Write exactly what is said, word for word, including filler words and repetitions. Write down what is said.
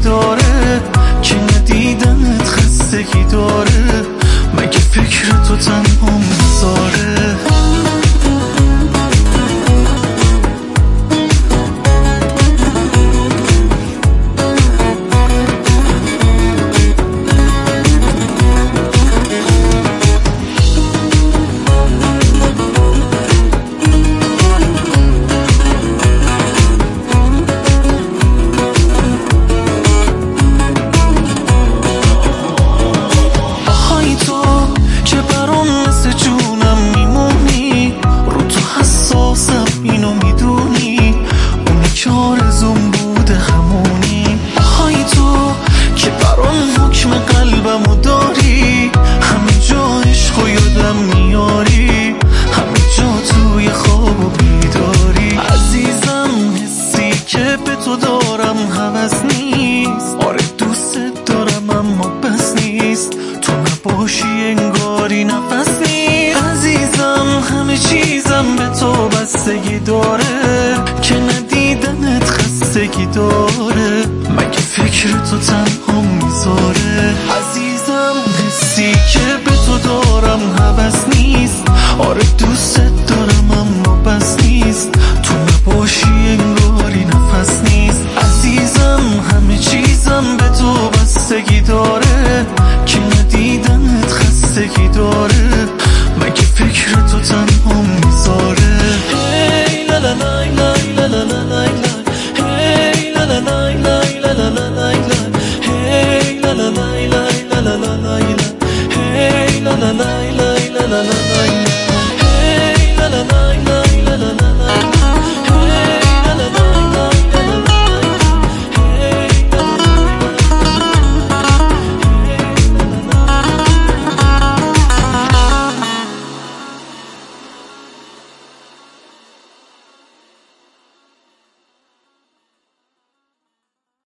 داره که ندیدنت خستگی داره مگه فکر تو تنها میذاره اینو میدونی اونی که آرزوم بوده همونی های تو که برام حکم قلبمو داری همه جا عشقو یادم میاری همه جا توی خواب و بیداری عزیزم حسی که به تو دارم هوس نیست آره دوست دارم اما بس نیست تو نباشی انگاری نفس نیست عزیزم همه چیزم به تو بستگی داره که ندیدنت خستگی داره مگه فکر تو تنها میذاره